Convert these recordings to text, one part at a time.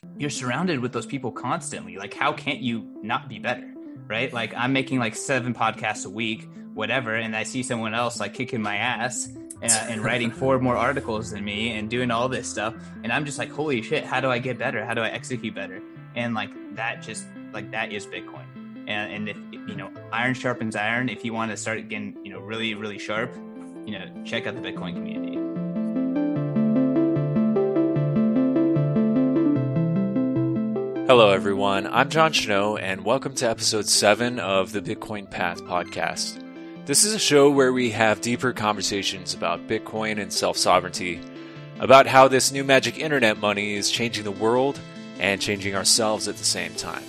you're surrounded with those people constantly. Like, how can't you not be better? Right? Like, I'm making like 7 podcasts a week, whatever, and I see someone else like kicking my ass and writing 4 more articles than me and doing all this stuff, and I'm just like, holy shit, how do I get better? How do I execute better? And like that just like that is Bitcoin. And if iron sharpens iron, if you want to start getting really really sharp, check out the Bitcoin community. Hello, everyone. I'm John Schno, and welcome to episode 7 of the Bitcoin Path podcast. This is a show where we have deeper conversations about Bitcoin and self-sovereignty, about how this new magic internet money is changing the world and changing ourselves at the same time.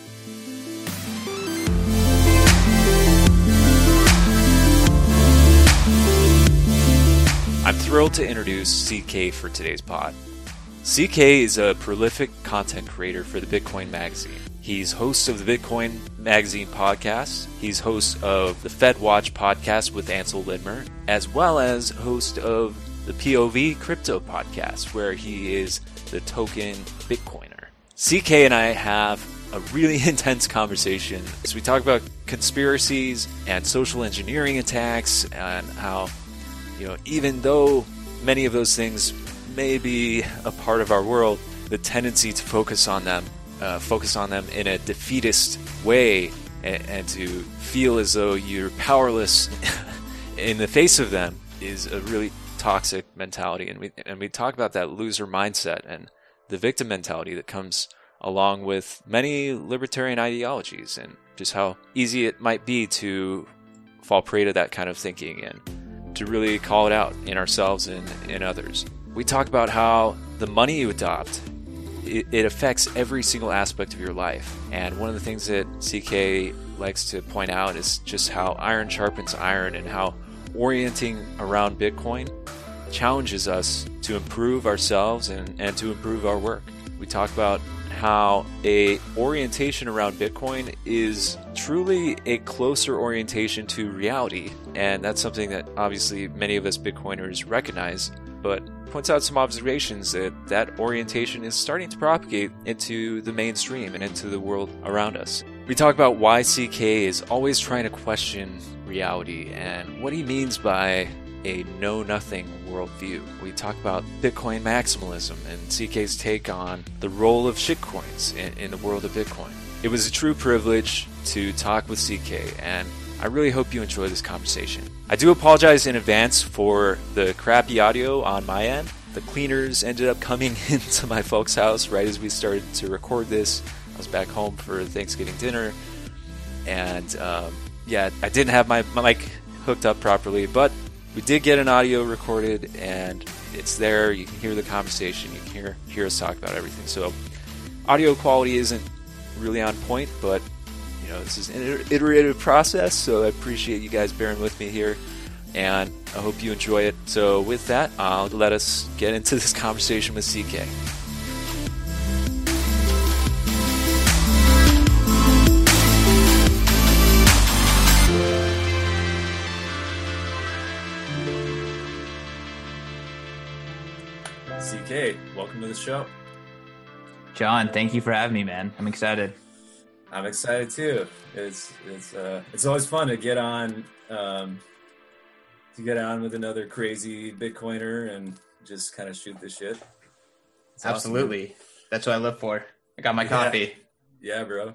I'm thrilled to introduce CK for today's pod. CK is a prolific content creator for the Bitcoin Magazine. He's host of the Bitcoin Magazine podcast. He's host of the Fed Watch podcast with Ansel Lindmer, as well as host of the POV Crypto podcast, where he is the token Bitcoiner. CK and I have a really intense conversation as we talk about conspiracies and social engineering attacks and how, even though many of those things may be a part of our world, the tendency to focus on them in a defeatist way and to feel as though you're powerless in the face of them is a really toxic mentality. And we talk about that loser mindset and the victim mentality that comes along with many libertarian ideologies, and just how easy it might be to fall prey to that kind of thinking and to really call it out in ourselves and in others. We talk about how the money you adopt, it affects every single aspect of your life. And one of the things that CK likes to point out is just how iron sharpens iron, and how orienting around Bitcoin challenges us to improve ourselves and to improve our work. We talk about how a orientation around Bitcoin is truly a closer orientation to reality. And that's something that obviously many of us Bitcoiners recognize, but points out some observations that orientation is starting to propagate into the mainstream and into the world around us. We talk about why CK is always trying to question reality and what he means by a know-nothing worldview. We talk about Bitcoin maximalism and CK's take on the role of shitcoins in the world of Bitcoin. It was a true privilege to talk with CK, and I really hope you enjoy this conversation. I do apologize in advance for the crappy audio on my end. The cleaners ended up coming into my folks' house right as we started to record this. I was back home for Thanksgiving dinner, and I didn't have my mic hooked up properly, but we did get an audio recorded, and it's there. You can hear the conversation. You can hear us talk about everything. So audio quality isn't really on point, but this is an iterative process, so I appreciate you guys bearing with me here, and I hope you enjoy it. So with that, I'll let us get into this conversation with CK. CK, welcome to the show. John, thank you for having me, man. I'm excited. I'm excited too. It's always fun to get on with another crazy Bitcoiner and just kind of shoot the shit. It's absolutely awesome. That's what I live for. I got my coffee. Yeah, bro.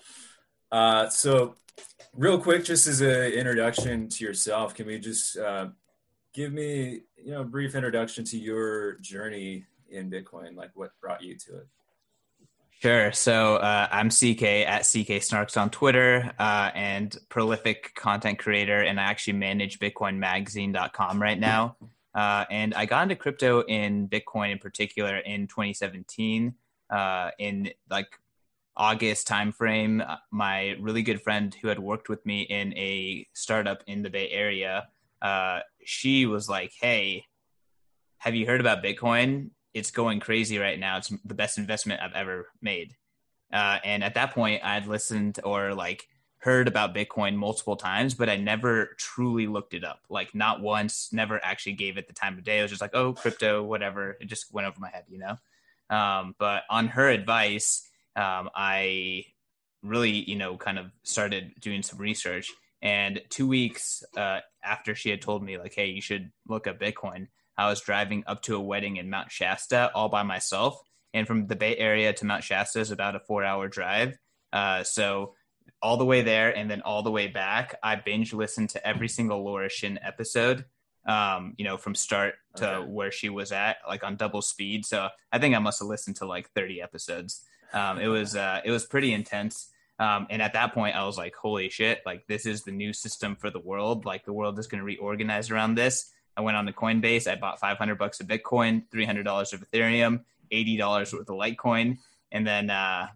So real quick, just as an introduction to yourself, can we just give me a brief introduction to your journey in Bitcoin, like what brought you to it? Sure. So I'm CK at CK Snarks on Twitter, and prolific content creator, and I actually manage BitcoinMagazine.com right now. And I got into crypto in Bitcoin in particular in 2017, in like August timeframe. My really good friend who had worked with me in a startup in the Bay Area, she was like, "Hey, have you heard about Bitcoin? It's going crazy right now. It's the best investment I've ever made." And at that point, I'd listened or like heard about Bitcoin multiple times, but I never truly looked it up. Like not once, never actually gave it the time of day. I was just like, oh, crypto, whatever. It just went over my head, But on her advice, I really, kind of started doing some research. And 2 weeks after she had told me, like, hey, you should look up Bitcoin, I was driving up to a wedding in Mount Shasta all by myself. And from the Bay Area to Mount Shasta is about a 4-hour drive. So all the way there and then all the way back, I binge listened to every single Laura Shin episode, from start to where she was at, like on double speed. So I think I must have listened to like 30 episodes. It was pretty intense. And at that point, I was like, holy shit, like this is the new system for the world. Like the world is going to reorganize around this. I went on the Coinbase. I bought $500 of Bitcoin, $300 of Ethereum, $80 worth of Litecoin. And then,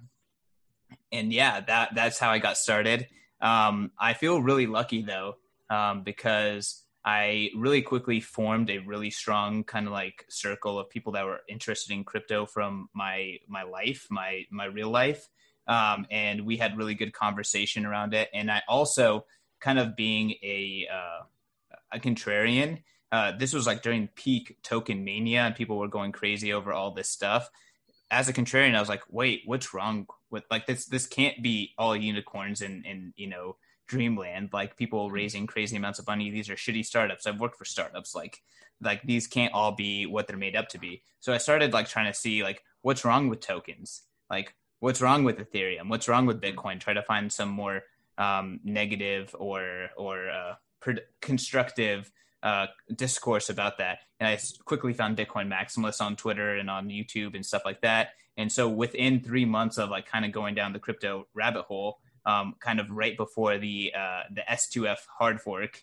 that's how I got started. I feel really lucky though, because I really quickly formed a really strong kind of like circle of people that were interested in crypto from my life, my real life. And we had really good conversation around it. And I also, kind of being a contrarian, this was like during peak token mania and people were going crazy over all this stuff. As a contrarian, I was like, wait, what's wrong with like this can't be all unicorns and dreamland, like people raising crazy amounts of money. These are shitty startups. I've worked for startups. Like these can't all be what they're made up to be. So I started like trying to see like what's wrong with tokens, like what's wrong with Ethereum, what's wrong with Bitcoin, try to find some more negative or constructive discourse about that. And I quickly found Bitcoin Maximalists on Twitter and on YouTube and stuff like that. And so within 3 months of like kind of going down the crypto rabbit hole, kind of right before the S2F hard fork,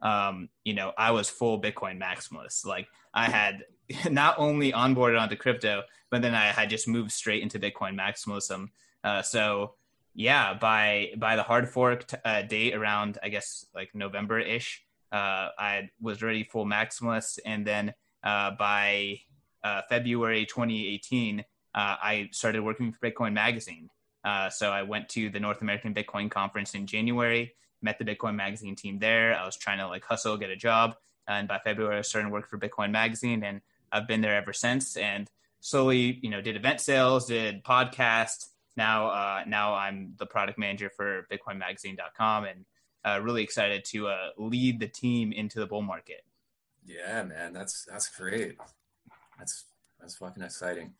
I was full Bitcoin maximalist. Like I had not only onboarded onto crypto, but then I had just moved straight into Bitcoin maximalism. So yeah, by the hard fork date around, I guess like November-ish, I was already full maximalist. And then by February 2018, I started working for Bitcoin Magazine. So I went to the North American Bitcoin Conference in January, met the Bitcoin Magazine team there. I was trying to like hustle, get a job. And by February, I started working for Bitcoin Magazine, and I've been there ever since. And slowly, did event sales, did podcasts. Now I'm the product manager for BitcoinMagazine.com, and really excited to lead the team into the bull market. Yeah, man, that's great. That's fucking exciting.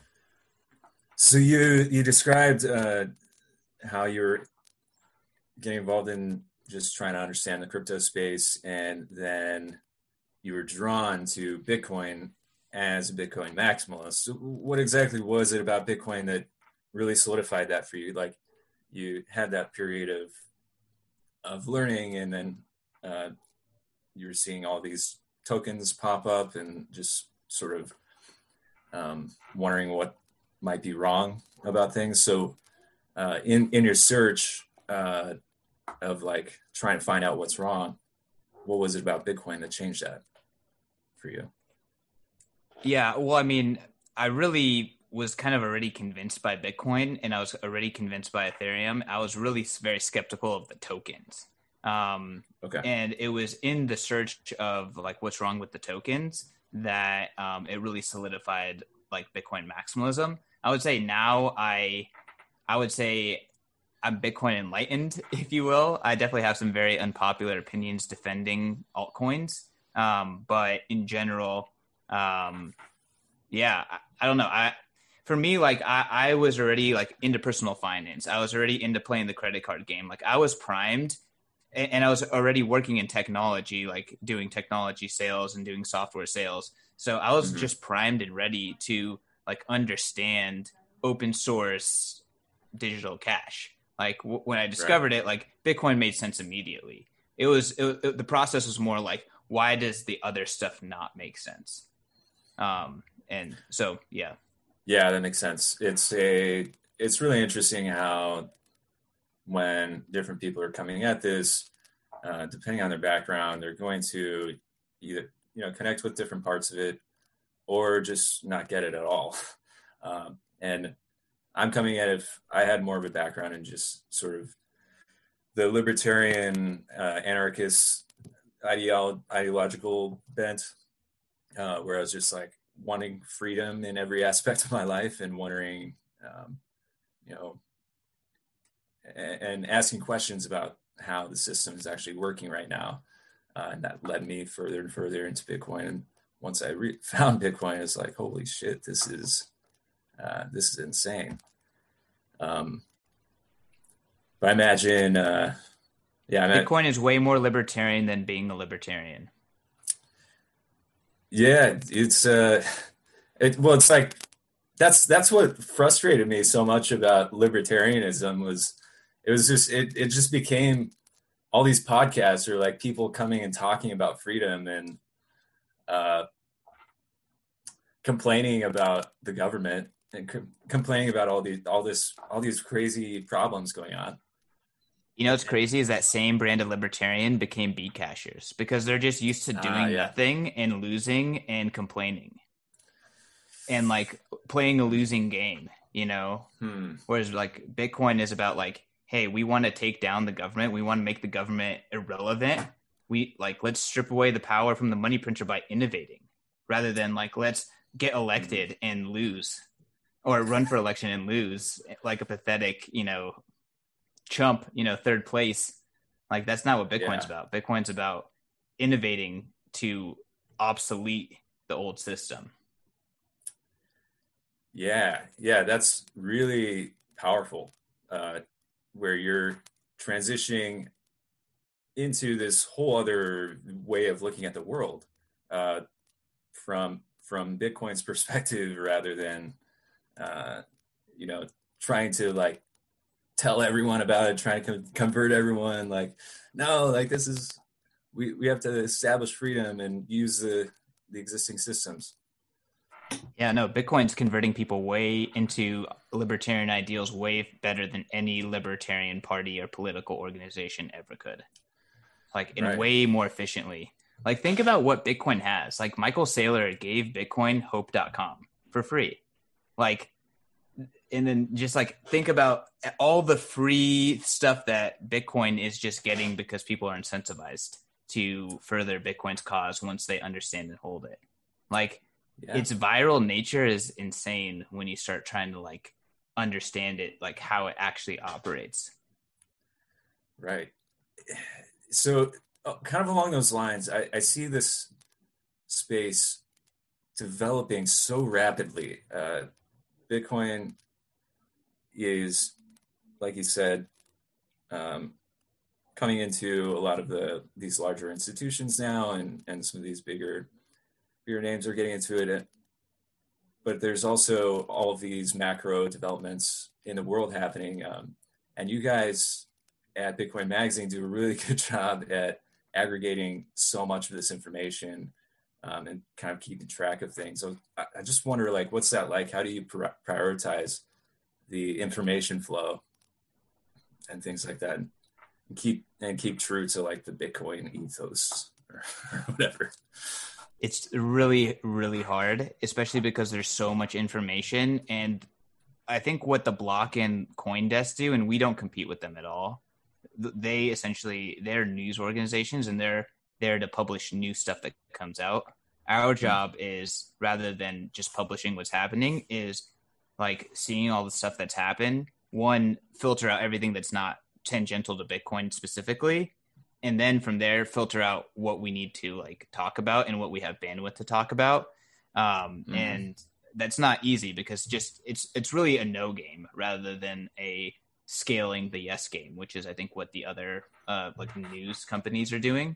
So you described how you're getting involved in just trying to understand the crypto space, and then you were drawn to Bitcoin as a Bitcoin maximalist. So what exactly was it about Bitcoin that really solidified that for you? Like you had that period of learning, and then you were seeing all these tokens pop up and just sort of wondering what might be wrong about things. So in your search of like trying to find out what's wrong, what was it about Bitcoin that changed that for you? Yeah, well, I mean, I really was kind of already convinced by Bitcoin, and I was already convinced by Ethereum. I was really very skeptical of the tokens. And it was in the search of like what's wrong with the tokens that it really solidified like Bitcoin maximalism. I would say now I would say I'm Bitcoin enlightened, if you will. I definitely have some very unpopular opinions defending altcoins. But in general, I don't know. For me, like I was already like into personal finance. I was already into playing the credit card game. Like I was primed, and I was already working in technology, like doing technology sales and doing software sales. So I was just primed and ready to like understand open source digital cash. Like when I discovered it, like Bitcoin made sense immediately. The process was more like, why does the other stuff not make sense? And so, yeah. Yeah, that makes sense. It's really interesting how when different people are coming at this, depending on their background, they're going to either, connect with different parts of it or just not get it at all. And I'm coming at it, I had more of a background in just sort of the libertarian, anarchist ideological bent, where I was just like, wanting freedom in every aspect of my life, and wondering, you know, and asking questions about how the system is actually working right now. And that led me further and further into Bitcoin. And once I found Bitcoin, it's like, holy shit, this is insane. But I imagine, Bitcoin is way more libertarian than being a libertarian. Yeah, it's like that's what frustrated me so much about libertarianism was it just became all these podcasts are like people coming and talking about freedom and complaining about the government and complaining about all these crazy problems going on. You know what's crazy is that same brand of libertarian became beat cashers because they're just used to doing nothing and losing and complaining and like playing a losing game, you know? Whereas like Bitcoin is about like, hey, we want to take down the government. We want to make the government irrelevant. Let's strip away the power from the money printer by innovating rather than like, let's get elected and lose or run for election and lose like a pathetic, you know, chump, you know, third place. Like that's not what Bitcoin's about. Bitcoin's about innovating to obsolete the old system. Yeah, that's really powerful. Where you're transitioning into this whole other way of looking at the world from Bitcoin's perspective, rather than you know, trying to like tell everyone about it, trying to convert everyone. Like, no, like this is we have to establish freedom and use the existing systems. Yeah, no, Bitcoin's converting people way into libertarian ideals way better than any libertarian party or political organization ever could. Like, in way more efficiently. Like, think about what Bitcoin has. Like, Michael Saylor gave Bitcoin hope.com for free. Like, and then just like think about all the free stuff that Bitcoin is just getting because people are incentivized to further Bitcoin's cause once they understand and hold it. Like, its viral nature is insane when you start trying to like understand it, like how it actually operates. Right. So kind of along those lines, I see this space developing so rapidly. Bitcoin is, like you said, coming into a lot of these larger institutions now, and some of these bigger names are getting into it. But there's also all of these macro developments in the world happening. And you guys at Bitcoin Magazine do a really good job at aggregating so much of this information and kind of keeping track of things. So I just wonder, like, what's that like? How do you prioritize the information flow and things like that, and keep true to like the Bitcoin ethos or whatever? It's really, really hard, especially because there's so much information. And I think what the Block and CoinDesk do, and we don't compete with them at all, they essentially, they're news organizations and they're there to publish new stuff that comes out. Our job is, rather than just publishing what's happening, is like seeing all the stuff that's happened. One, filter out everything that's not tangential to Bitcoin specifically. And then from there, filter out what we need to like talk about and what we have bandwidth to talk about. And that's not easy because just it's really a no game rather than a scaling the yes game, which is I think what the other like news companies are doing.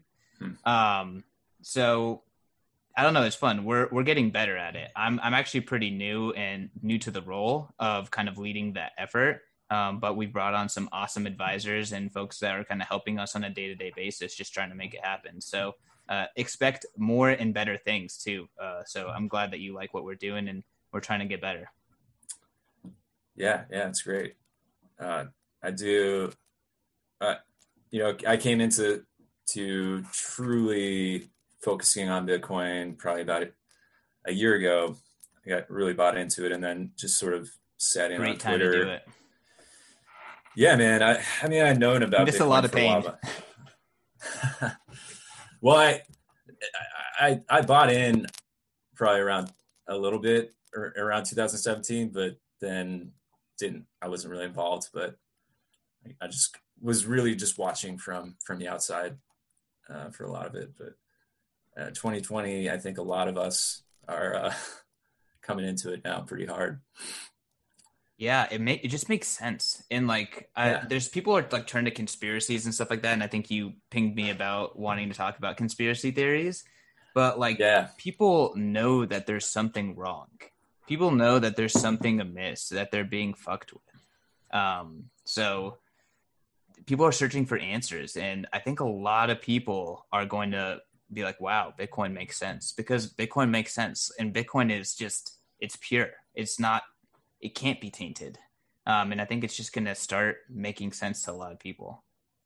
So I don't know. It's fun. We're getting better at it. I'm actually pretty new to the role of kind of leading that effort. But we brought on some awesome advisors and folks that are kind of helping us on a day-to-day basis, just trying to make it happen. So expect more and better things too. So I'm glad that you like what we're doing and we're trying to get better. Yeah, it's great. I do. You know, I came into truly focusing on Bitcoin probably about a year ago. I got really bought into it, and then just sort of sat in on Twitter. Great time to do it. Yeah, man. I mean, I'd known about Just Bitcoin a lot of for pain. a while. Well, I bought in probably around a little bit around 2017, but then I wasn't really involved, but I just was really just watching from the outside for a lot of it. But 2020, I think a lot of us are coming into it now pretty hard. Yeah, it just makes sense. And like there's people are like turn to conspiracies and stuff like that, and I think you pinged me about wanting to talk about conspiracy theories. But like people know that there's something wrong. People know that there's something amiss, that they're being fucked with. So people are searching for answers, and I think a lot of people are going to be like, wow, Bitcoin makes sense, because Bitcoin makes sense, and Bitcoin is just, it's pure. It can't be tainted. And I think it's just going to start making sense to a lot of people.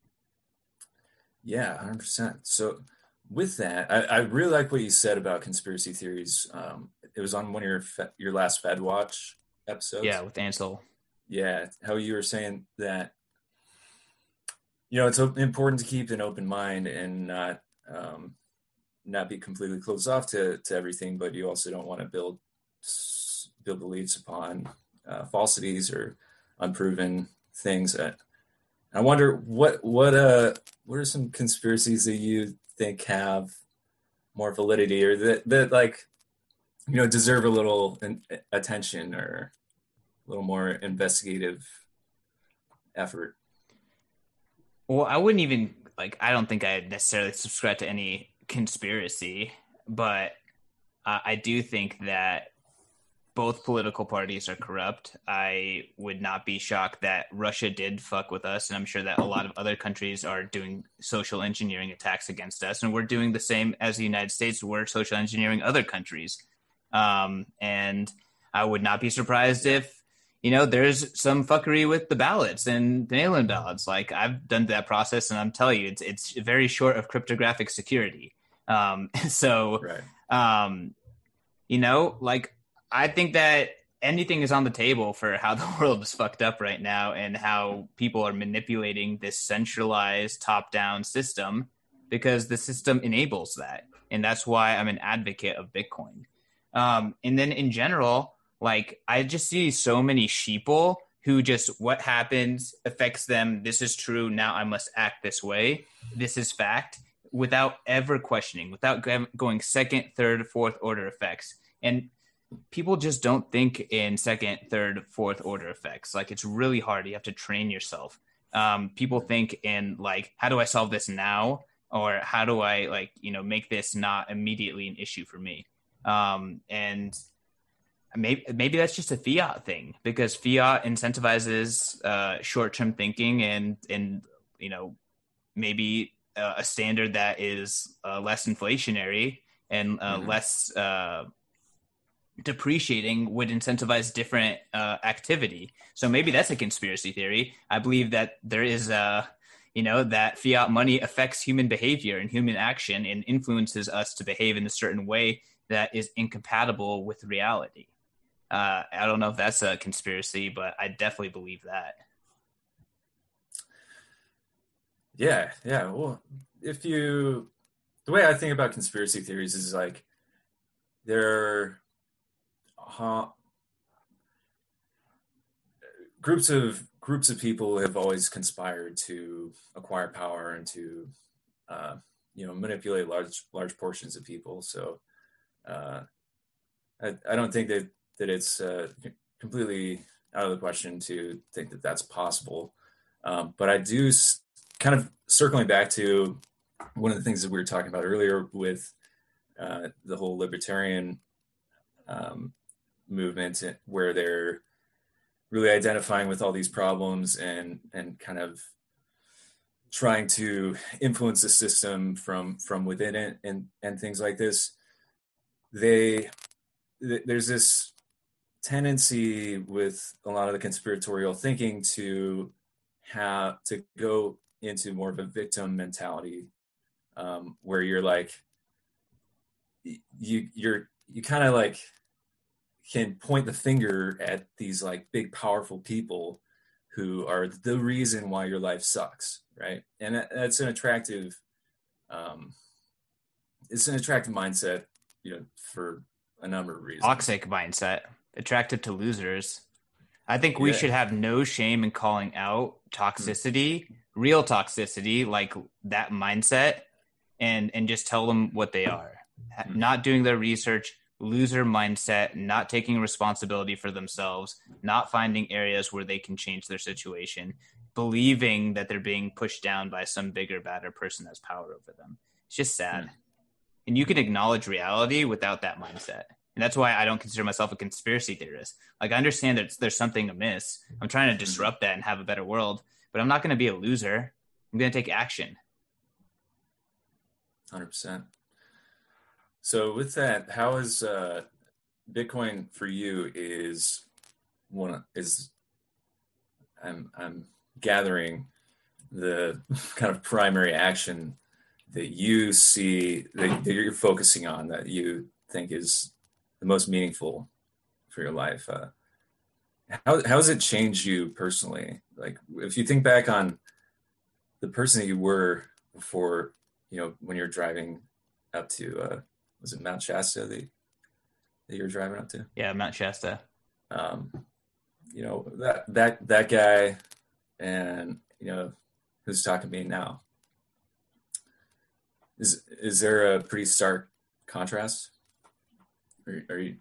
Yeah, 100%. So with that, I really like what you said about conspiracy theories. It was on one of your last Fed Watch episodes. Yeah, with Ansel. Yeah, how you were saying that, it's important to keep an open mind and not be completely closed off to everything, but you also don't want to build beliefs upon falsities or unproven things. I wonder what are some conspiracies that you think have more validity, or that like, deserve a little attention or a little more investigative effort? Well, I wouldn't even I don't think I necessarily subscribe to any conspiracy, but I do think that both political parties are corrupt. I would not be shocked that Russia did fuck with us, and I'm sure that a lot of other countries are doing social engineering attacks against us, and we're doing the same as the United States. We're social engineering other countries. And I would not be surprised if, there's some fuckery with the ballots and the mail-in ballots. Like, I've done that process, and I'm telling you, it's very short of cryptographic security. Right. I think that anything is on the table for how the world is fucked up right now, and how people are manipulating this centralized top-down system, because the system enables that. And that's why I'm an advocate of Bitcoin. And then in general, I just see so many sheeple who just, what happens affects them. This is true. Now I must act this way. This is fact, without ever questioning, without going second, third, fourth order effects. And people just don't think in second, third, fourth order effects. It's really hard. You have to train yourself. People think in how do I solve this now? Or how do I make this not immediately an issue for me? And maybe that's just a fiat thing, because fiat incentivizes short-term thinking and maybe a standard that is less inflationary and less depreciating would incentivize different activity. So maybe that's a conspiracy theory. I believe that there is that fiat money affects human behavior and human action and influences us to behave in a certain way that is incompatible with reality. I don't know if that's a conspiracy, but I definitely believe that. Yeah. Well, the way I think about conspiracy theories is they're groups of people have always conspired to acquire power and to manipulate large portions of people. So I don't think that it's completely out of the question to think that that's possible. But I do, kind of circling back to one of the things that we were talking about earlier with the whole libertarian movement, where they're really identifying with all these problems and kind of trying to influence the system from within it and things like this. There's this tendency with a lot of the conspiratorial thinking to go into more of a victim mentality, where you're you kind of can point the finger at these big powerful people who are the reason why your life sucks, right? And that's an attractive mindset, for a number of reasons. Toxic mindset, attracted to losers. I think we should have no shame in calling out toxicity, real toxicity, like that mindset, and just tell them what they are. Not doing their research, loser mindset, not taking responsibility for themselves, not finding areas where they can change their situation, believing that they're being pushed down by some bigger, badder person that has power over them. It's just sad. And you can acknowledge reality without that mindset. And that's why I don't consider myself a conspiracy theorist. Like, I understand that there's something amiss. I'm trying to disrupt that and have a better world, but I'm not going to be a loser. I'm going to take action. 100%. So with that, how is Bitcoin for you I'm gathering the kind of primary action that you see that you're focusing on, that you think is the most meaningful for your life. How has it changed you personally? Like, if you think back on the person that you were before, when you were driving up to, was it Mount Shasta that you were driving up to? Yeah, Mount Shasta. That guy, and who's talking to me now. Is there a pretty stark contrast? Are you?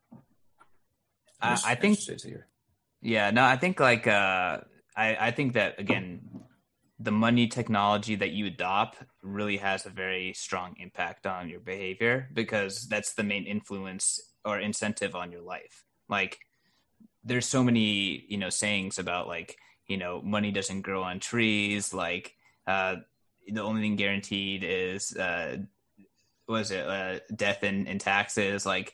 I think. Yeah, no, I think like I think that, again, the money technology that you adopt really has a very strong impact on your behavior, because that's the main influence or incentive on your life. Like, there's so many, sayings about, like, money doesn't grow on trees. Like, the only thing guaranteed is, death and taxes. Like,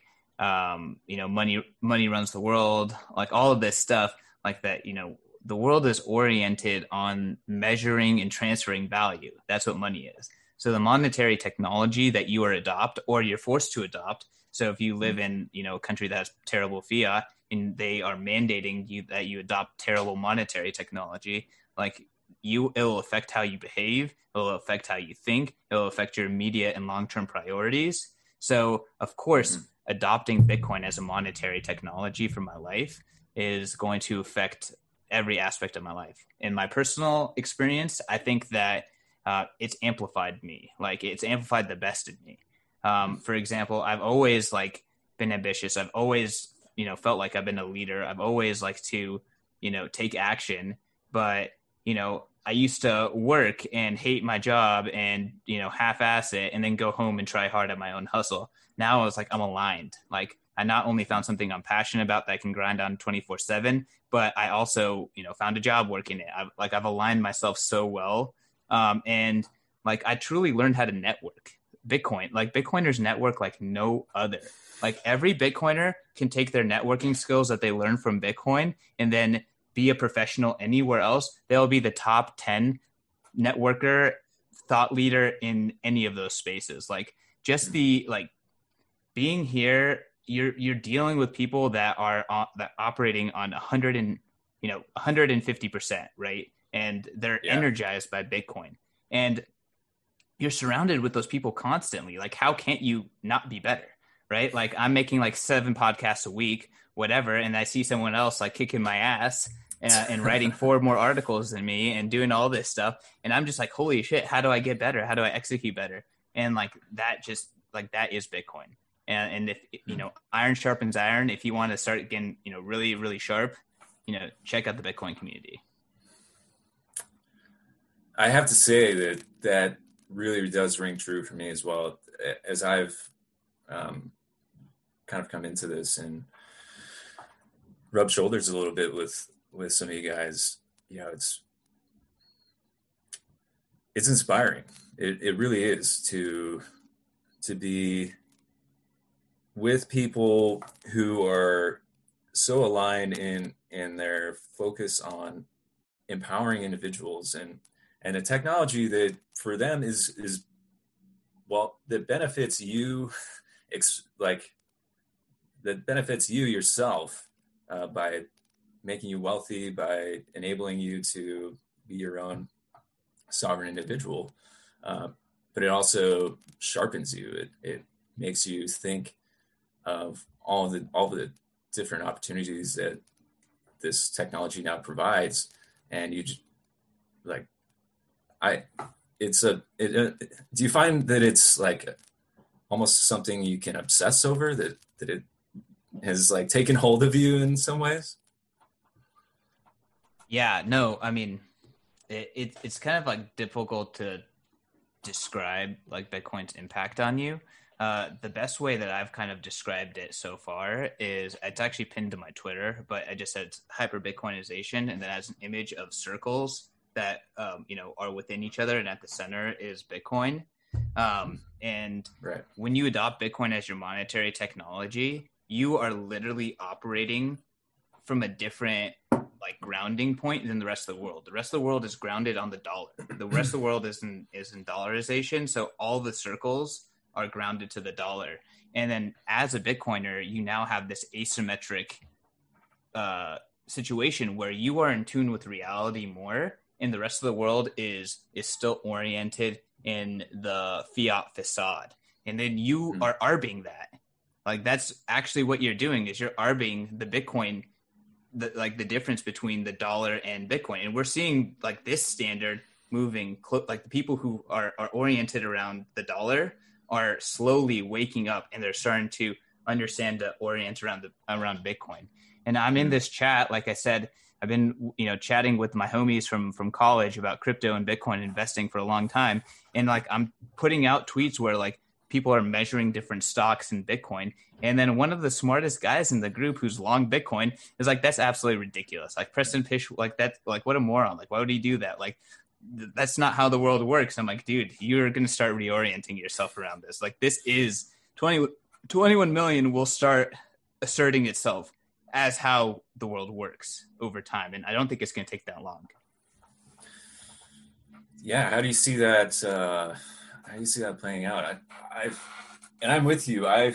money runs the world. Like, all of this stuff like that, the world is oriented on measuring and transferring value. That's what money is. So the monetary technology that you adopt, or you're forced to adopt. So if you live in, a country that has terrible fiat and they are mandating you that you adopt terrible monetary technology, like, it'll affect how you behave. It'll affect how you think. It'll affect your immediate and long-term priorities. So of course, adopting Bitcoin as a monetary technology for my life is going to affect every aspect of my life. In my personal experience, I think that it's amplified me. Like, it's amplified the best in me. For example, I've always been ambitious. I've always, felt like I've been a leader. I've always liked to, take action. But, I used to work and hate my job and, half-ass it, and then go home and try hard at my own hustle. Now I was like, I'm aligned. Like, I not only found something I'm passionate about that I can grind on 24/7, but I also, found a job working it. I've aligned myself so well. And I truly learned how to network. Bitcoiners network like no other. Like, every Bitcoiner can take their networking skills that they learn from Bitcoin and then be a professional anywhere else. They'll be the top 10 networker, thought leader in any of those spaces. Like, just being here, you're dealing with people that are operating on 150%, right? And they're energized by Bitcoin. And you're surrounded with those people constantly. Like, how can't you not be better, right? Like, I'm making 7 podcasts a week, whatever, and I see someone else kicking my ass and writing 4 more articles than me and doing all this stuff. And I'm just like, holy shit, how do I get better? How do I execute better? And that is Bitcoin. And if, iron sharpens iron, if you want to start getting, really, really sharp, check out the Bitcoin community. I have to say that really does ring true for me as well, as I've kind of come into this and rub shoulders a little bit with some of you guys. It's inspiring. It really is to be with people who are so aligned in their focus on empowering individuals and a technology that for them is that benefits you, that benefits you yourself by making you wealthy, by enabling you to be your own sovereign individual. But it also sharpens you. It makes you think of all the different opportunities that this technology now provides. And you just like, do you find that it's like almost something you can obsess over, that it has like taken hold of you in some ways? Yeah, no, I mean, it's kind of like difficult to describe like Bitcoin's impact on you. The best way that I've kind of described it so far is, it's actually pinned to my Twitter, but I just said hyper Bitcoinization, and then as an image of circles that are within each other, and at the center is Bitcoin. And right. When you adopt Bitcoin as your monetary technology, you are literally operating from a different like grounding point than the rest of the world. The rest of the world is grounded on the dollar. The rest of the world is in dollarization. So all the circles are grounded to the dollar. And then as a Bitcoiner, you now have this asymmetric situation where you are in tune with reality more, and the rest of the world is still oriented in the fiat facade. And then you are arbing that. Like, that's actually what you're doing, is you're arbing the Bitcoin, the difference between the dollar and Bitcoin. And we're seeing like this standard moving, like the people who are oriented around the dollar are slowly waking up, and they're starting to understand to orient around Bitcoin. And I'm in this chat, like I said, I've been, chatting with my homies from college about crypto and Bitcoin investing for a long time. And like, I'm putting out tweets where like people are measuring different stocks in Bitcoin. And then one of the smartest guys in the group who's long Bitcoin is like, that's absolutely ridiculous. Like Preston Pysh, like that, like what a moron. Like, why would he do that? Like, that's not how the world works. I'm like, dude, you're going to start reorienting yourself around this. Like, this is 21 million will start asserting itself as how the world works over time. And I don't think it's going to take that long. Yeah. How do you see that? Playing out? I'm with you. I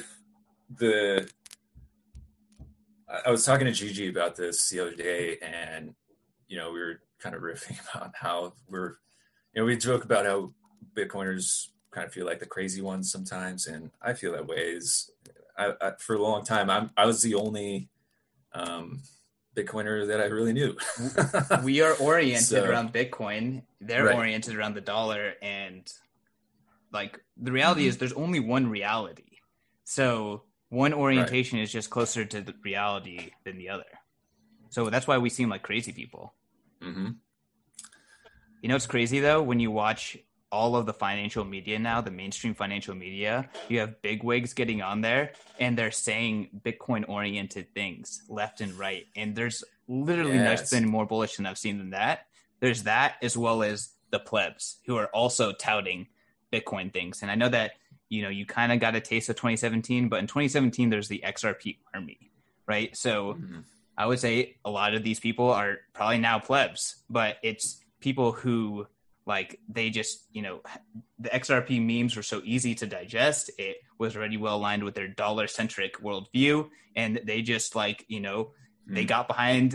was talking to Gigi about this the other day, and we were kind of riffing about how we joke about how Bitcoiners kind of feel like the crazy ones sometimes, and I feel that way. For a long time, I was the only Bitcoiner that I really knew. We are oriented around Bitcoin. They're oriented around the dollar, and like the reality is there's only one reality. So one orientation is just closer to the reality than the other. So that's why we seem like crazy people. Mm-hmm. It's crazy though, when you watch all of the financial media now, the mainstream financial media, you have bigwigs getting on there and they're saying Bitcoin oriented things left and right. And there's literally nothing more bullish than I've seen than that. There's that, as well as the plebs who are also touting Bitcoin things. And I know that, you kind of got a taste of 2017, but in 2017, there's the XRP army, right? So I would say a lot of these people are probably now plebs, but it's people who like, they just, the XRP memes were so easy to digest. It was already well aligned with their dollar centric worldview. And they just like, they got behind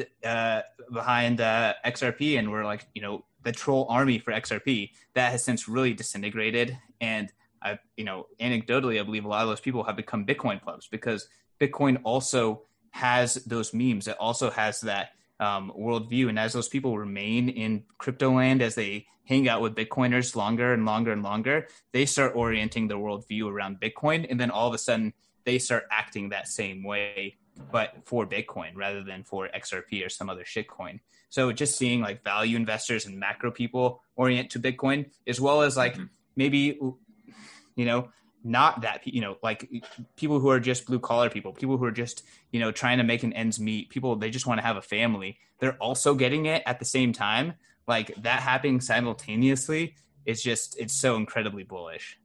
XRP and were like, the troll army for XRP that has since really disintegrated. And anecdotally, I believe a lot of those people have become Bitcoin plebs, because Bitcoin also has those memes. It also has that worldview. And as those people remain in crypto land, as they hang out with Bitcoiners longer and longer and longer, they start orienting their worldview around Bitcoin. And then all of a sudden they start acting that same way, but for Bitcoin rather than for XRP or some other shitcoin. So just seeing like value investors and macro people orient to Bitcoin, as well as like maybe, not that, like people who are just blue collar people who are just, trying to make an ends meet, people, they just want to have a family. They're also getting it at the same time. Like that happening simultaneously is just, it's so incredibly bullish.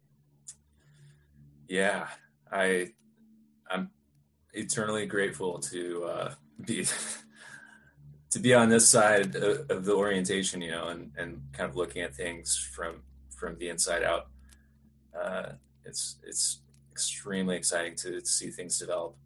Yeah. I'm eternally grateful to be on this side of the orientation, and kind of looking at things from the inside out. It's extremely exciting to see things develop.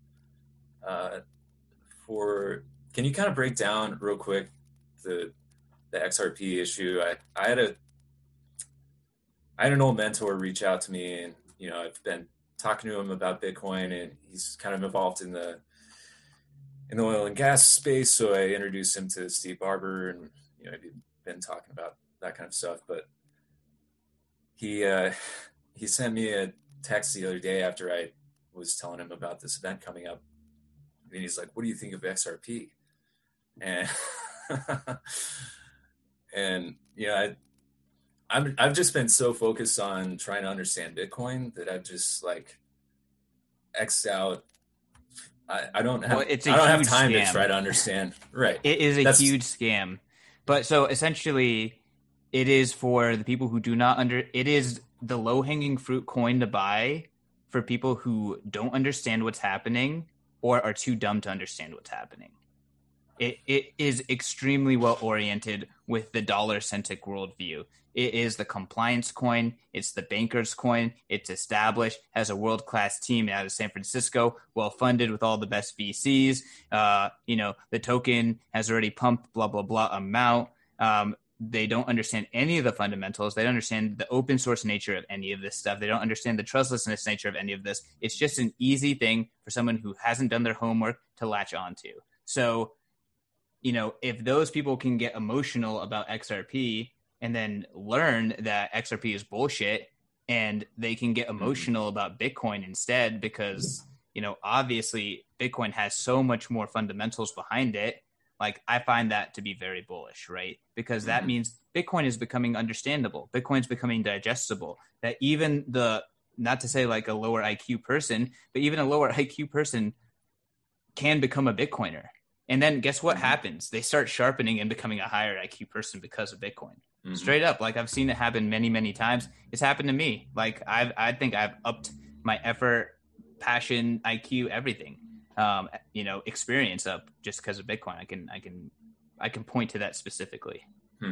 Can you kind of break down real quick the XRP issue? I had an old mentor reach out to me, and I've been talking to him about Bitcoin, and he's kind of involved in the oil and gas space. So I introduced him to Steve Barber, and I've been talking about that kind of stuff. But he sent me a text the other day after I was telling him about this event coming up, and he's like, "What do you think of XRP?" And and I've just been so focused on trying to understand Bitcoin that I've just like X'd out. I don't have time to try to understand. Right. It is a huge scam. But so essentially it is for the people who do not it is the low-hanging fruit coin to buy for people who don't understand what's happening or are too dumb to understand what's happening. It is extremely well oriented with the dollar-centric worldview. It is the compliance coin. It's the banker's coin. It's established, has a world-class team out of San Francisco, well-funded with all the best VCs. The token has already pumped blah, blah, blah amount. They don't understand any of the fundamentals. They don't understand the open source nature of any of this stuff. They don't understand the trustlessness nature of any of this. It's just an easy thing for someone who hasn't done their homework to latch onto. So, if those people can get emotional about XRP and then learn that XRP is bullshit, and they can get emotional about Bitcoin instead because, obviously Bitcoin has so much more fundamentals behind it. Like, I find that to be very bullish, right? Because that means Bitcoin is becoming understandable. Bitcoin's becoming digestible. That even not to say like a lower IQ person, but even a lower IQ person can become a Bitcoiner. And then guess what happens? They start sharpening and becoming a higher IQ person because of Bitcoin. Mm-hmm. Straight up. Like, I've seen it happen many, many times. It's happened to me. Like, I think I've upped my effort, passion, IQ, everything. Experience up just because of Bitcoin. I can point to that specifically.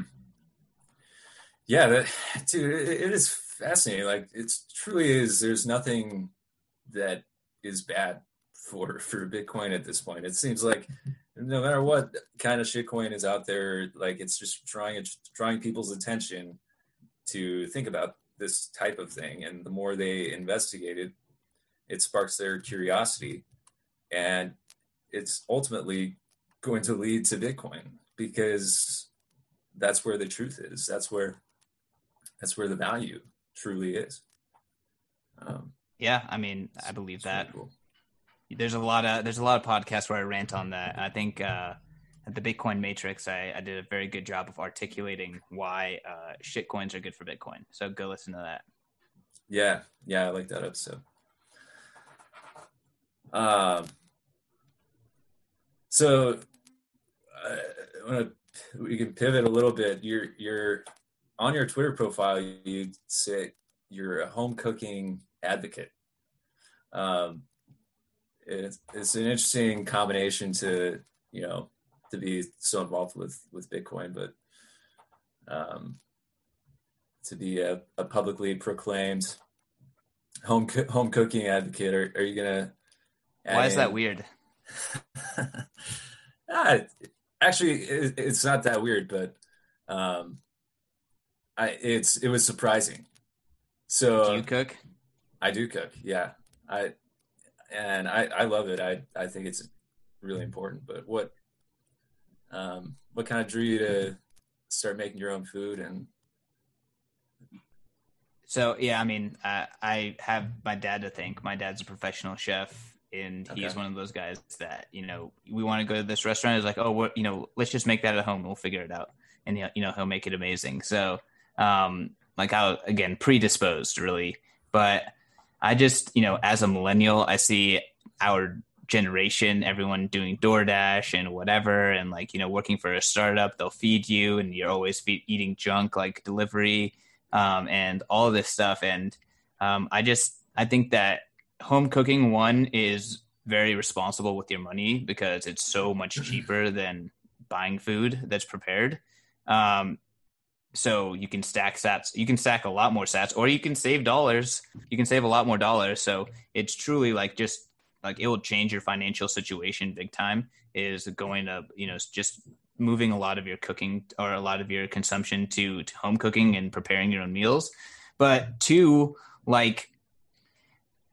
Yeah, dude, it is fascinating. Like, it truly is. There's nothing that is bad for Bitcoin at this point. It seems like no matter what kind of shitcoin is out there, like, it's just drawing people's attention to think about this type of thing. And the more they investigate it, it sparks their curiosity. And it's ultimately going to lead to Bitcoin because that's where the truth is. That's where the value truly is. Yeah, I mean, I believe that. Cool. There's a lot of podcasts where I rant on that. I think at the Bitcoin Matrix, I did a very good job of articulating why shitcoins are good for Bitcoin. So go listen to that. Yeah, I like that episode. So we can pivot a little bit. You're on your Twitter profile. You say you're a home cooking advocate. It's an interesting combination to be so involved with Bitcoin, but to be a publicly proclaimed home cooking advocate. Are you gonna? Why is that weird? Actually, it's not that weird, but it was surprising. So do you cook? I do cook. Yeah, I love it. I think it's really important. But what kind of drew you to start making your own food? And so, yeah, I mean, I have my dad to thank. My dad's a professional chef, and he's one of those guys that, we want to go to this restaurant. He's like, oh, let's just make that at home. We'll figure it out. And, he'll make it amazing. So, like, how, again, predisposed really. But I just, as a millennial, I see our generation, everyone doing DoorDash and whatever, and like, working for a startup, they'll feed you and you're always eating junk like delivery, and all of this stuff. And I think that home cooking, one, is very responsible with your money because it's so much cheaper than buying food that's prepared. So you can stack sats, you can stack a lot more sats, or you can save dollars. You can save a lot more dollars. So it's truly like it will change your financial situation big time, is going to, just moving a lot of your cooking or a lot of your consumption to home cooking and preparing your own meals. But two, like,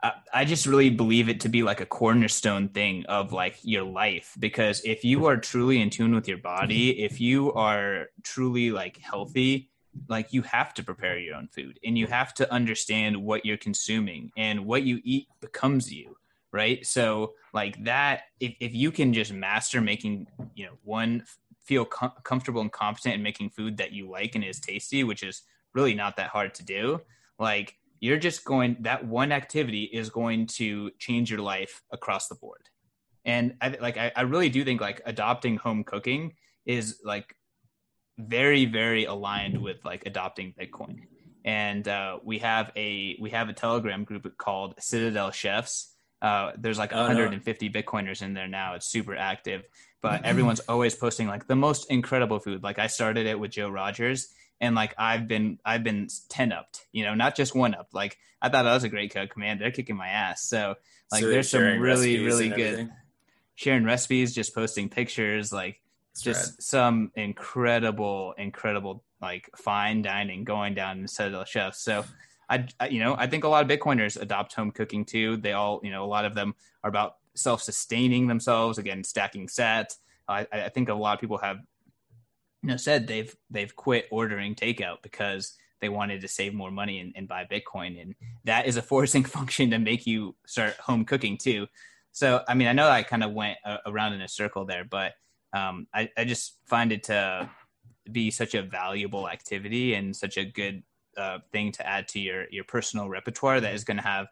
I just really believe it to be like a cornerstone thing of like your life, because if you are truly in tune with your body, if you are truly like healthy, like you have to prepare your own food and you have to understand what you're consuming, and what you eat becomes you, right? So like that, if you can just master making, feel comfortable and competent in making food that you like and is tasty, which is really not that hard to do, like you're just going, that one activity is going to change your life across the board. And I really do think like adopting home cooking is like very, very aligned with like adopting Bitcoin. And we have a Telegram group called Citadel Chefs. There's like 150 Bitcoiners in there now. It's super active, but everyone's always posting like the most incredible food. Like I started it with Joe Rogers, and like I've been 10 upped, not just 1 up. Like I thought I was a great cook, man. They're kicking my ass. So like there's some really, really good sharing recipes, just posting pictures, like just some incredible like fine dining going down in Citadel Chefs. So I think a lot of Bitcoiners adopt home cooking too. They all, a lot of them are about self-sustaining themselves, again, stacking sats. I think a lot of people have, said they've quit ordering takeout because they wanted to save more money and buy Bitcoin. And that is a forcing function to make you start home cooking too. So, I mean, I know I kind of went around in a circle there, but I just find it to be such a valuable activity and such a good thing to add to your personal repertoire that is going to have,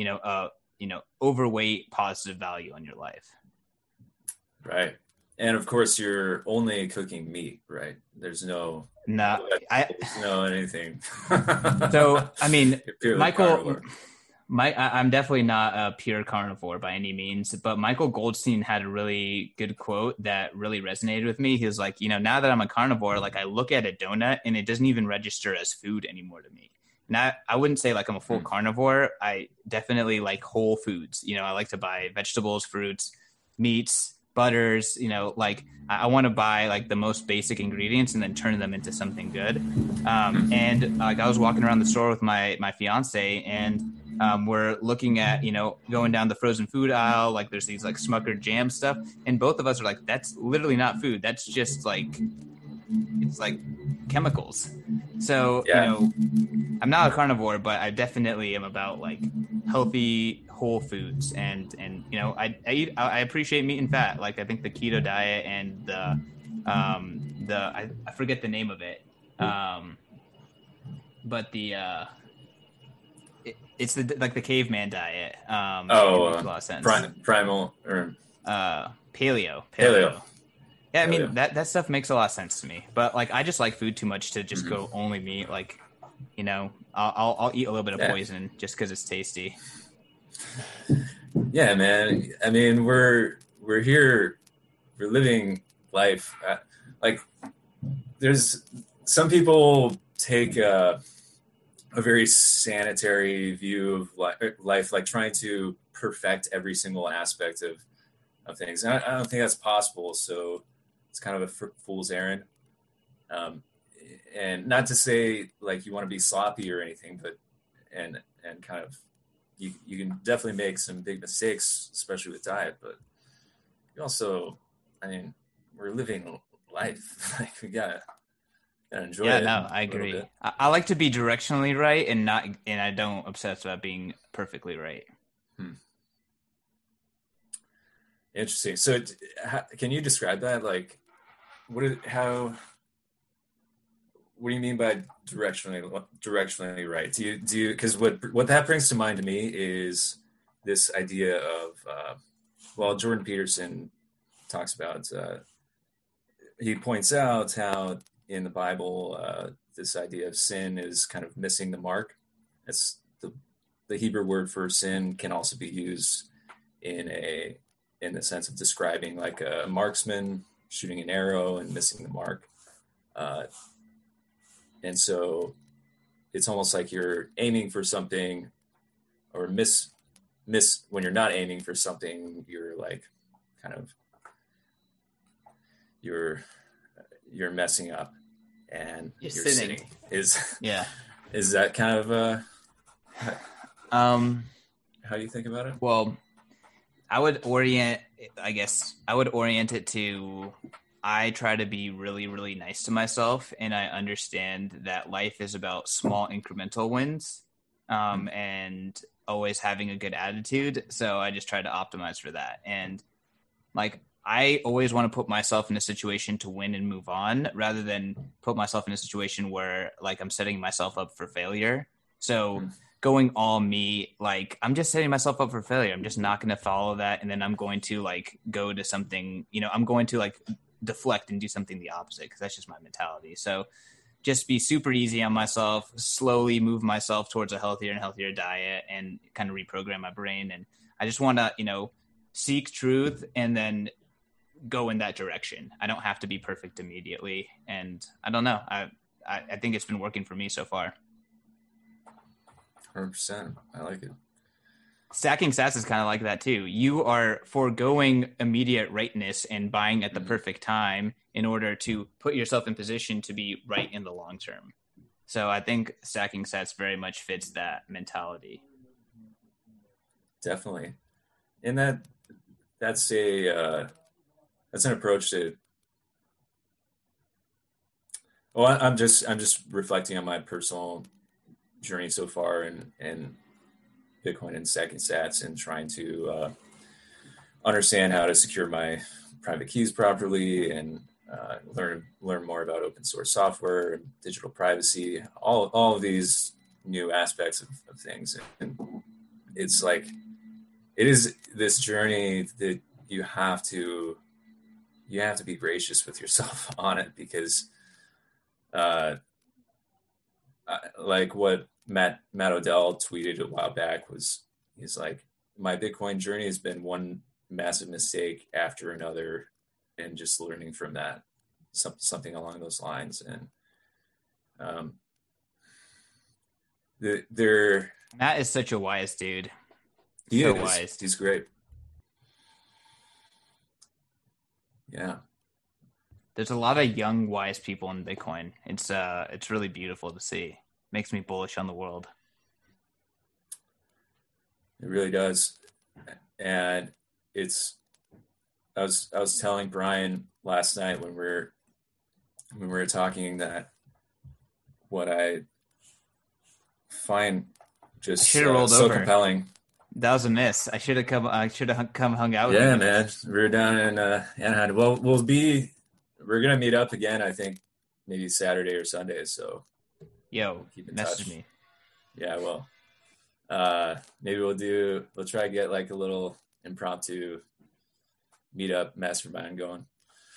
overweight positive value on your life. Right. And of course, you're only cooking meat, right? There's no anything. So, I mean, Michael, I'm definitely not a pure carnivore by any means, but Michael Goldstein had a really good quote that really resonated with me. He was like, now that I'm a carnivore, like I look at a donut and it doesn't even register as food anymore to me. And I wouldn't say like I'm a full carnivore. I definitely like whole foods. I like to buy vegetables, fruits, meats, butters, like I want to buy like the most basic ingredients and then turn them into something good. And like I was walking around the store with my fiance, and we're looking at, going down the frozen food aisle, like there's these like Smucker jam stuff. And both of us are like, that's literally not food. That's just like, it's like chemicals. So, I'm not a carnivore, but I definitely am about like healthy whole foods. And I appreciate meat and fat. Like I think the keto diet and I forget the name of it. But it's the caveman diet. Makes a lot of sense. Primal or paleo. Yeah, I mean that stuff makes a lot of sense to me. But like I just like food too much to just go only meat. Like, I'll eat a little bit of poison just because it's tasty. Yeah, man. I mean, we're here, we're living life. Like, there's some people take a very sanitary view of life, like trying to perfect every single aspect of things. And I don't think that's possible. So it's kind of a fool's errand. And not to say like you want to be sloppy or anything, but and kind of you can definitely make some big mistakes, especially with diet. But you also, I mean, we're living life. Like we gotta enjoy it. Yeah, no, I agree. I like to be directionally right and I don't obsess about being perfectly right. Interesting. So, can you describe that? Like, what do you mean by directionally right? Do you because what that brings to mind to me is this idea of Jordan Peterson talks about he points out how in the Bible this idea of sin is kind of missing the mark. It's the Hebrew word for sin can also be used in the sense of describing like a marksman shooting an arrow and missing the mark. And so it's almost like you're aiming for something or miss when you're not aiming for something, you're like kind of, you're messing up and you're sinning. Is that kind of how you think about it? Well, I would orient it to, I try to be really, really nice to myself, and I understand that life is about small incremental wins, and always having a good attitude. So I just try to optimize for that. And like, I always want to put myself in a situation to win and move on, rather than put myself in a situation where like I'm setting myself up for failure. So going all me, like I'm just setting myself up for failure. I'm just not going to follow that. And then I'm going to like go to something, I'm going to like deflect and do something the opposite, because that's just my mentality. So just be super easy on myself, slowly move myself towards a healthier and healthier diet, and kind of reprogram my brain. And I just want to, seek truth and then go in that direction. I don't have to be perfect immediately. And I don't know. I think it's been working for me so far. 100%. I like it. Stacking sats is kind of like that too. You are foregoing immediate rightness and buying at the perfect time in order to put yourself in position to be right in the long term. So I think stacking sats very much fits that mentality. Definitely. And that's an approach to, well, I'm just reflecting on my personal journey so far and Bitcoin and stacking sats, and trying to understand how to secure my private keys properly, and learn more about open source software and digital privacy, all of these new aspects of things. And it's like, it is this journey that you have to be gracious with yourself on it, because like what Matt Odell tweeted a while back he's like, my Bitcoin journey has been one massive mistake after another, and just learning from that, something along those lines. And Matt is such a wise dude. Wise. He's great. Yeah. There's a lot of young, wise people in Bitcoin. It's really beautiful to see. Makes me bullish on the world. It really does. And I was telling Brian last night when we were talking, that what I find just so over. Compelling. That was a miss. I should have come hung out with you. Yeah, man. We were down in Anaheim. Well, we're gonna meet up again, I think maybe Saturday or Sunday. So keep in message touch. Me. Yeah, well, maybe we'll try to get like a little impromptu meetup mastermind going.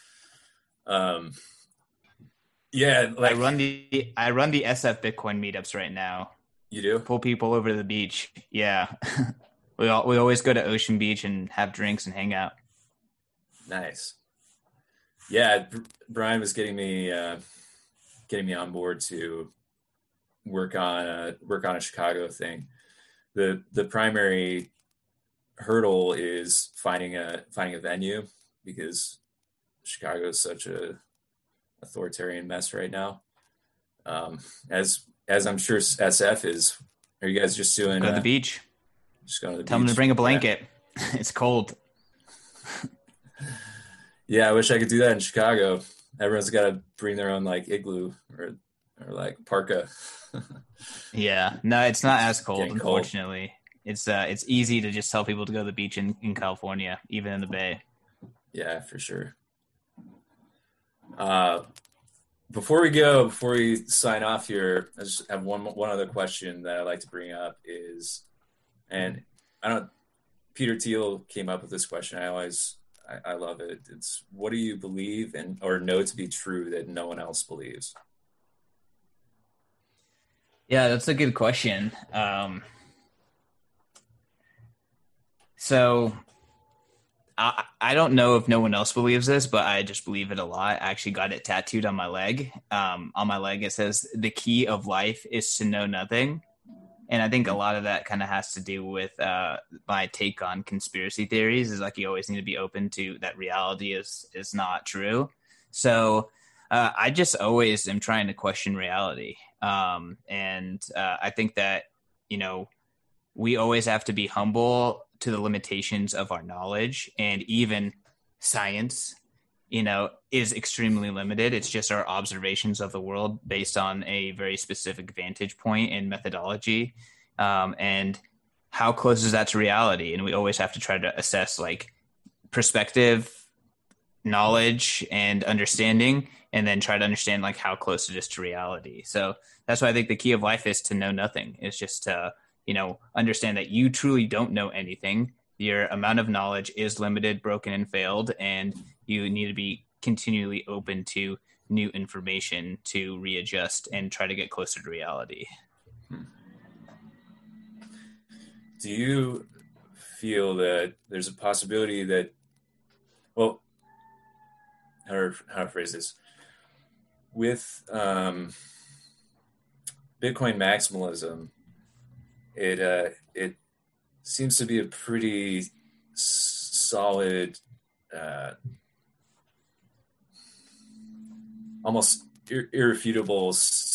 Yeah, like I run the SF Bitcoin meetups right now. You do? Pull people over to the beach. Yeah. We always go to Ocean Beach and have drinks and hang out. Nice. Yeah, Brian was getting me on board to work on a Chicago thing. The primary hurdle is finding a venue, because Chicago is such a authoritarian mess right now. As I'm sure SF is. Are you guys just doing? Go to the beach. Just going to the beach. Tell them to bring a blanket. Yeah. It's cold. Yeah, I wish I could do that in Chicago. Everyone's got to bring their own like igloo or like parka. Yeah, no, it's not as cold, unfortunately. It's easy to just tell people to go to the beach in California, even in the Bay. Yeah, for sure. Before we sign off here, I just have one other question that I'd like to bring up is, and Peter Thiel came up with this question. I love it. It's, what do you believe or know to be true that no one else believes? Yeah, that's a good question. So I don't know if no one else believes this, but I just believe it a lot. I actually got it tattooed on my leg. On my leg, it says, the key of life is to know nothing. And I think a lot of that kind of has to do with my take on conspiracy theories, is like, you always need to be open to that reality is not true. So I just always am trying to question reality. And I think that, we always have to be humble to the limitations of our knowledge, and even science, is extremely limited. It's just our observations of the world based on a very specific vantage point and methodology. And how close is that to reality? And we always have to try to assess like perspective, knowledge, and understanding, and then try to understand like how close it is to reality. So that's why I think the key of life is to know nothing. It's just to, understand that you truly don't know anything. Your amount of knowledge is limited, broken, and failed, and you need to be continually open to new information to readjust and try to get closer to reality. Do you feel that there's a possibility that, well, how to phrase this, with Bitcoin maximalism, it seems to be a pretty solid, almost irrefutable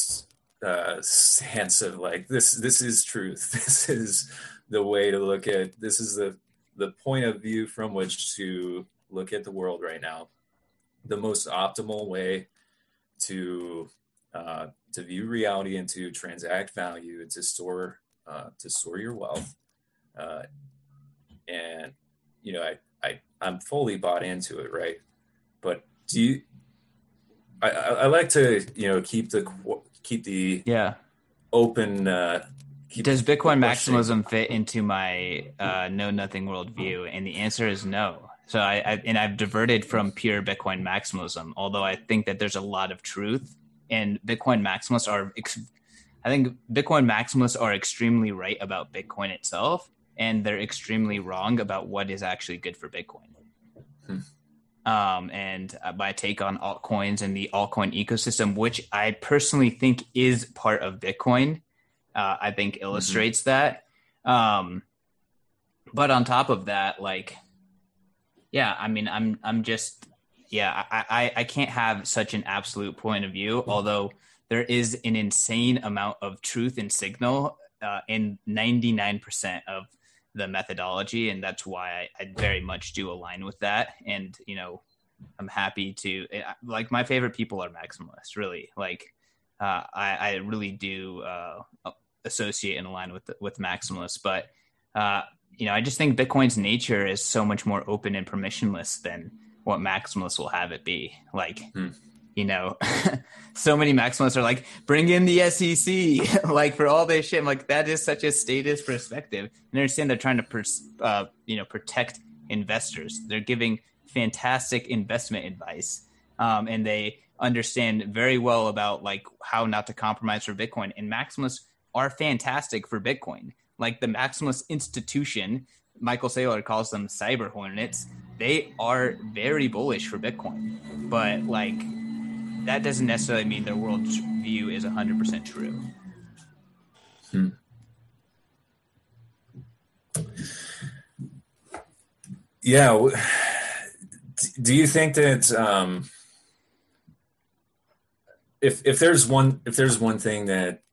stance of like, this is truth. This is the way to look at, this is the point of view from which to look at the world right now. The most optimal way to view reality and to transact value and to store your wealth. And I'm fully bought into it, right? But I like to keep the open. Does Bitcoin maximalism fit into my know nothing worldview? And the answer is no. So I've diverted from pure Bitcoin maximalism, although I think that there's a lot of truth, and Bitcoin maximalists are extremely right about Bitcoin itself, and they're extremely wrong about what is actually good for Bitcoin. And my take on altcoins and the altcoin ecosystem, which I personally think is part of Bitcoin, I think illustrates that. But on top of that, like, I can't have such an absolute point of view, although there is an insane amount of truth and signal in 99% of the methodology. And that's why I very much do align with that. And, I'm happy to, like, my favorite people are maximalists, really. Like, I really do associate and align with maximalists. But, I just think Bitcoin's nature is so much more open and permissionless than what maximalists will have it be. Like, so many maximalists are like, bring in the SEC, like, for all this shit. I'm like, that is such a statist perspective. And I understand they're trying to, protect investors. They're giving fantastic investment advice. And they understand very well about like how not to compromise for Bitcoin. And maximalists are fantastic for Bitcoin. Like the maximalist institution, Michael Saylor calls them cyber hornets. They are very bullish for Bitcoin, but like that doesn't necessarily mean their world view is 100% true. Yeah. Do you think that if there's one thing that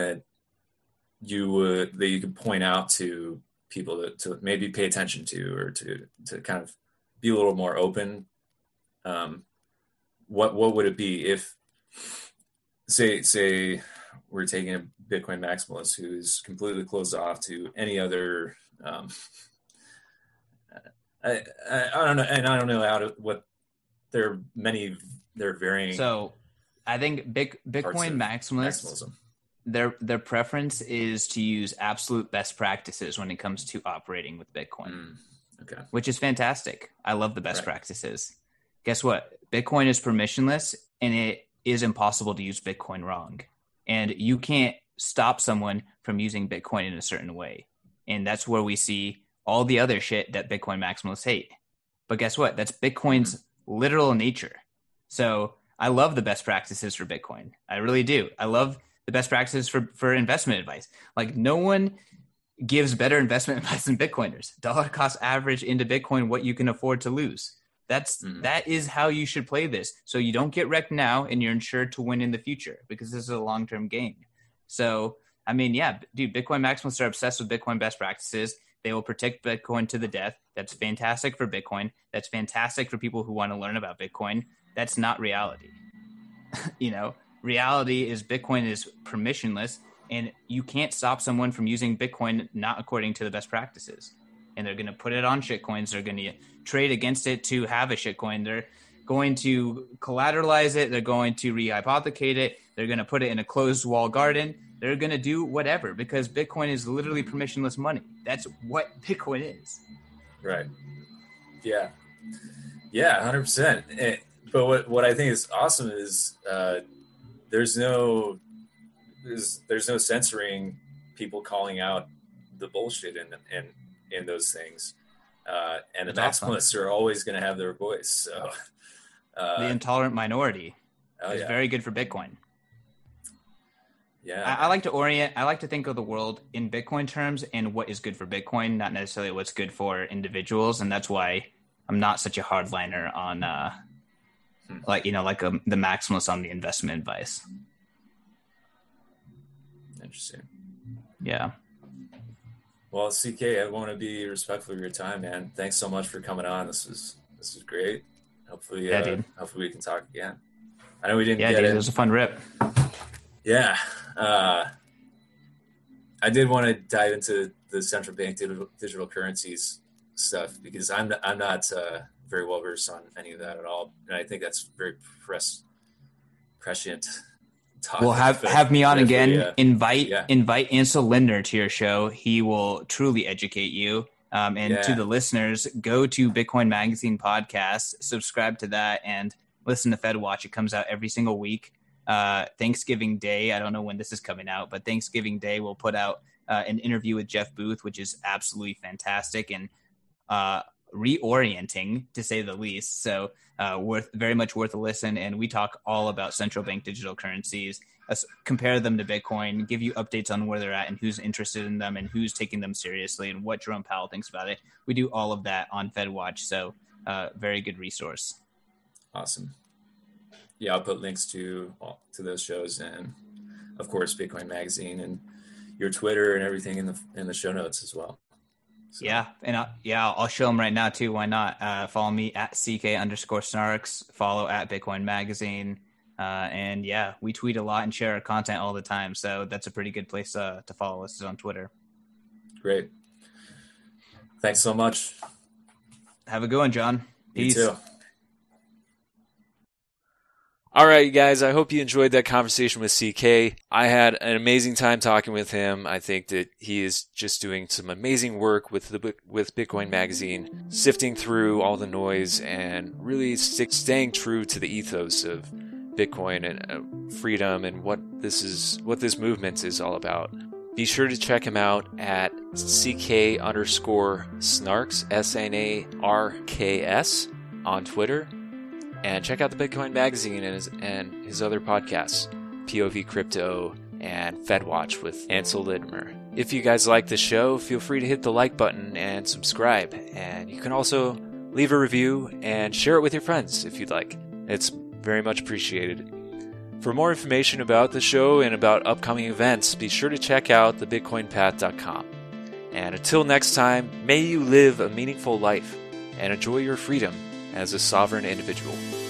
you could point out to people to maybe pay attention to, or to kind of be a little more open, what would it be? If say we're taking a Bitcoin maximalist who's completely closed off to any other, I don't know, and I don't know what they're varying. So I think Bitcoin maximalism, their preference is to use absolute best practices when it comes to operating with Bitcoin. Okay. Which is fantastic. I love the best practices. Guess what? Bitcoin is permissionless, and it is impossible to use Bitcoin wrong. And you can't stop someone from using Bitcoin in a certain way. And that's where we see all the other shit that Bitcoin maximalists hate. But guess what? That's Bitcoin's literal nature. So I love the best practices for Bitcoin. I really do. I love the best practices for investment advice. Like, no one gives better investment advice than Bitcoiners. Dollar cost average into Bitcoin what you can afford to lose. That is how you should play this. So you don't get wrecked now, and you're insured to win in the future, because this is a long-term game. So I mean, yeah, dude, Bitcoin maximalists are obsessed with Bitcoin best practices. They will protect Bitcoin to the death. That's fantastic for Bitcoin. That's fantastic for people who want to learn about Bitcoin. That's not reality. Reality is Bitcoin is permissionless, and you can't stop someone from using Bitcoin not according to the best practices. And they're going to put it on shitcoins. They're going to trade against it to have a shitcoin. They're going to collateralize it. They're going to rehypothecate it. They're going to put it in a closed wall garden. They're going to do whatever because Bitcoin is literally permissionless money. That's what Bitcoin is. Right. Yeah. Yeah, 100%. But what I think is awesome is there's no censoring people calling out the bullshit in those things. And the maximalists are always going to have their voice. So the intolerant minority is very good for Bitcoin. Yeah, I like to think of the world in Bitcoin terms and what is good for Bitcoin, not necessarily what's good for individuals. And that's why I'm not such a hardliner on, the maximalist on the investment advice. Interesting. Yeah. Well, CK, I want to be respectful of your time, man. Thanks so much for coming on. This is great. Hopefully, hopefully we can talk again. I know we didn't get it. It was a fun rip. Yeah. I did want to dive into the central bank digital currencies stuff because I'm not very well versed on any of that at all, and I think that's very prescient. Well, have me on again. Invite Ansel Lindner to your show. He will truly educate you. To the listeners, go to Bitcoin Magazine podcast, subscribe to that, and listen to Fed Watch. It comes out every single week. Thanksgiving Day, I don't know when this is coming out, but Thanksgiving Day we'll put out an interview with Jeff Booth, which is absolutely fantastic and reorienting to say the least. So very much worth a listen. And we talk all about central bank digital currencies, compare them to Bitcoin, give you updates on where they're at and who's interested in them and who's taking them seriously and what Jerome Powell thinks about it. We do all of that on Fed Watch. So very good resource. Awesome. Yeah, I'll put links to those shows and, of course, Bitcoin Magazine and your Twitter and everything in the show notes as well. So. Yeah, and I'll show them right now too. Why not? Follow me at CK_Snarks. Follow at Bitcoin Magazine, and yeah, we tweet a lot and share our content all the time. So that's a pretty good place to follow us on Twitter. Great. Thanks so much. Have a good one, John. Peace. You too. All right, you guys, I hope you enjoyed that conversation with CK. I had an amazing time talking with him. I think that he is just doing some amazing work with Bitcoin Magazine, sifting through all the noise and really staying true to the ethos of Bitcoin and freedom and what this movement is all about. Be sure to check him out at CK_Snarks, SNARKS on Twitter. And check out the Bitcoin Magazine and his other podcasts, POV Crypto and FedWatch with Ansel Lindner. If you guys like the show, feel free to hit the like button and subscribe. And you can also leave a review and share it with your friends if you'd like. It's very much appreciated. For more information about the show and about upcoming events, be sure to check out thebitcoinpath.com. And until next time, may you live a meaningful life and enjoy your freedom as a sovereign individual.